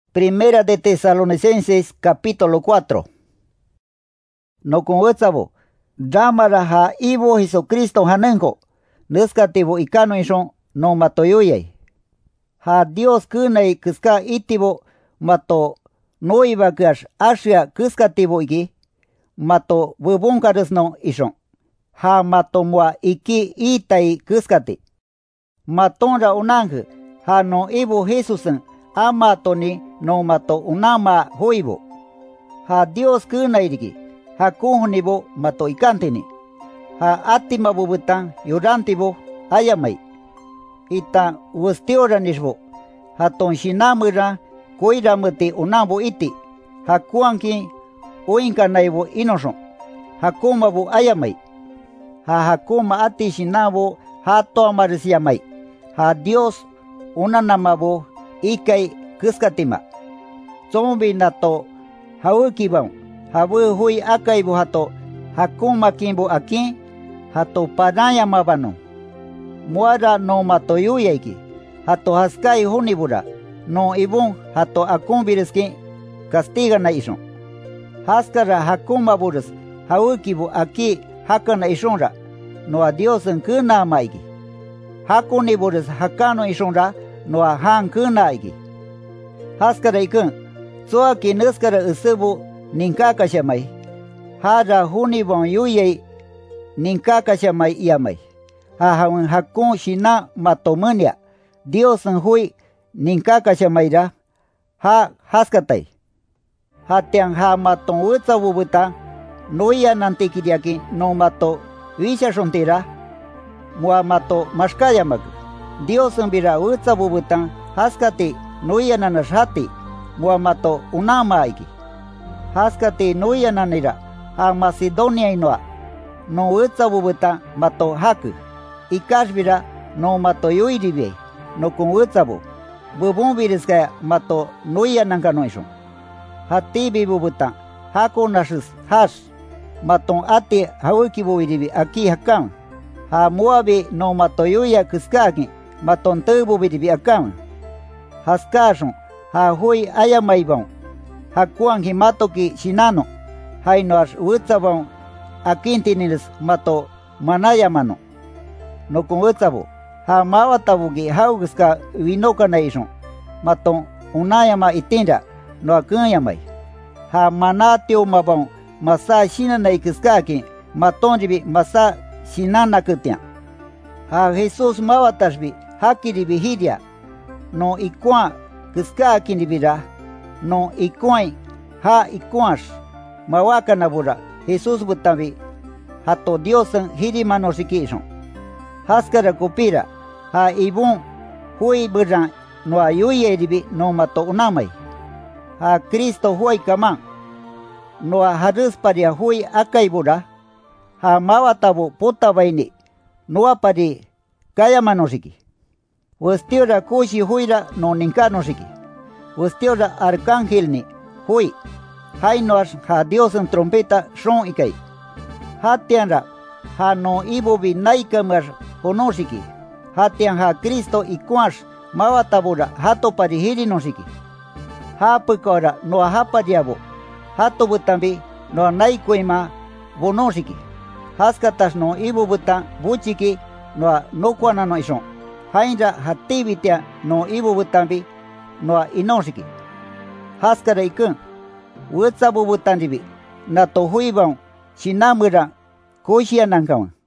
Primera de Tesalonicenses capítulo 4. No con huetzabo, Damara ha ibo Jesucristo hanenko, neskatibo ikano inshon no matoyuyay. Ha Dios kunay kiska itibo mato noiba kash ashya kiskatibo iki, mato bubunkares no ishon. Ha mato mua iki itai kiskati. Matonra unang ha no ibo Jesusen amatoni no mato unama hoibo. Ha Dios kunairiki, ha kuhunibo mato ikantini. Ha atima bubutan yurantibo ayamay. Ita wustioranishbo, ha ton shinamura koiramuti unambo iti. Ha kuanki oinkanaibo inoshon. Ha kumabu ayamay. Ha kuma ati shinabo ha toamarisiamay. Ha Dios unanamabo ikai kiskatima. Zombi nato hawukibam. Hawu hui akaibu hato hakuma kimbo akin hato padaya mabano. Muara no matoyuyaiki. Hato haskai hunibura. No ibun hato akumbiriski castiga na ishon. Haskara hakuma buras hawukibu aki hakana ishonra. No a Dios en kuna maigi. Hakuniburas hakano ishonra. No a han kuna igi. Haskara ikun. Soaki nuskara usubu ninkaka shamay. Hara hunibon yuyay ninkaka shamay iyamay. Hahawan hakun shina matomania. Dios en hui ninkaka shamayra. Ha haskatay. Hatian ha maton utsa bubuta. Noya nantikiriaki no mato visha shontira. Mua mato mashkayamak. Dios en vira utsa bubutan haskati noya nanashati. Mua mato unama aiki. Haskati noya nanira. Ha Macedonia inoa. No utsa bubuta mato haku. Ikashvira no mato yuiribe. No con utsabu. Bubun viriskaya mato noya nankanoishon. Hatibi bubuta. Hako nashis hash. Maton ati hawukibu iribi aki hakam. Ha muabi no mato yuya kiskaki. Maton tubu viribi akam. Haskashon. Ha hui ayamaibon. Ha kuan himatoki shinano. Hainoash utsabon akintiniris mato manayamano. No con utsabo. Ha mawatabugi haugiska vinoka naishon. Maton unayama itinra. No akunyamay. Ha manatio mabon masa shinana ikiskaki. Matonjibi masa shinana kutian. Ha Jesus mawatashbi hakiribi hiria. No ikuan kiskaki nibira. No ikuan ha ikuash. Mawaka nabura. Jesus butambi. Hato Diosan hiri manoshikishon. Haskara kupira. Ha ibun hui buran no ayuyeribi no mato unamay. Ha Cristo hui kaman. No harus paria hui akaibura. Ha mawatabu putabaini. No pari kaya manoshiki. Westiora kushi huira no ninkanoshiki. Westiora arcángelni hui. Hainoash ha Dios en trompeta shon ikai. Hatianra ha no ibobi naikamar honoshiki. Hatian ha Cristo ikuash mawatabura hato parihiri noshiki. Ha pukora no hapariabo. Hato butambi no naikuima bonoshiki. Haskatash no ibo butan buchiki no kuana no ishon. Hainra hatibitia no ibo butambi no inoshiki. Haskara ikun. Wutsabu butanjibi. Nato huibang shinamura koshia nankawan.